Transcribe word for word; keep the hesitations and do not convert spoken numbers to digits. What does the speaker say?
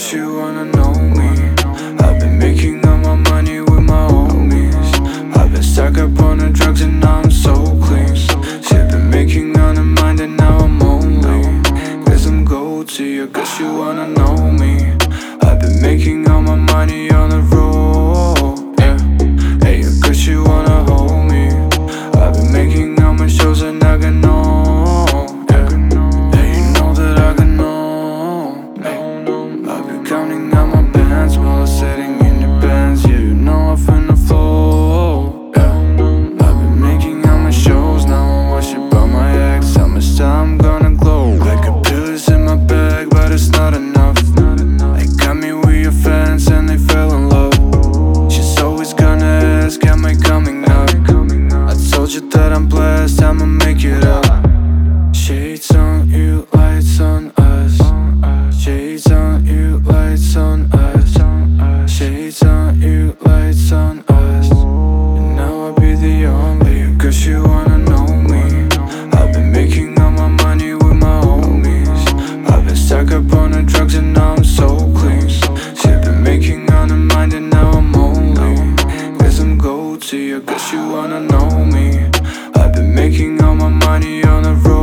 guess you wanna know me. I've been making all my money with my homies. I've been stuck up on the drugs and now I'm so clean. Sipping, making on the mind and now I'm only. Guess I'm gold to you, guess you wanna know me. I've been making all my money on the road, yeah. Hey, I guess you wanna hold me. I've been making all my shows and I got no, yeah. Hey, you know that I got no, hey. I've been counting out my bands while I'm sitting in your bands. Yeah, you know I'm finna flow, yeah. I've been making all my shows, now I'm worshipped by my ex. How much time I'm gonna glow? Like a pill is in my bag, but it's not enough. They got me with your fans and they fell in love. She's always gonna ask, am I coming up? I told you that I'm blessed, I'ma make it up. Shades on you, lights on us. Shades on you, lights on us. Shades on you, lights on us. And now I'll be the only, cause you wanna know me. I've been making all my money with my homies. I've been stuck up on the drugs and now I'm so clean. Sipping, making on the mind and now I'm only. Guess I'm gold to you, guess you wanna know me. I've been making all my money on the road.